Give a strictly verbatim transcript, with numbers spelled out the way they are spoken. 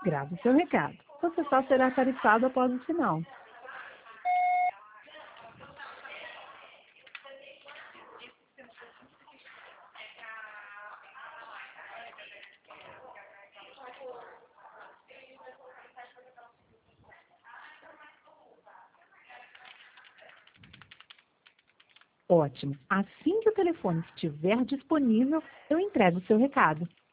Grave seu recado. Você só será tarifado após o sinal. Ótimo. Assim que o telefone estiver disponível, eu entrego o seu recado.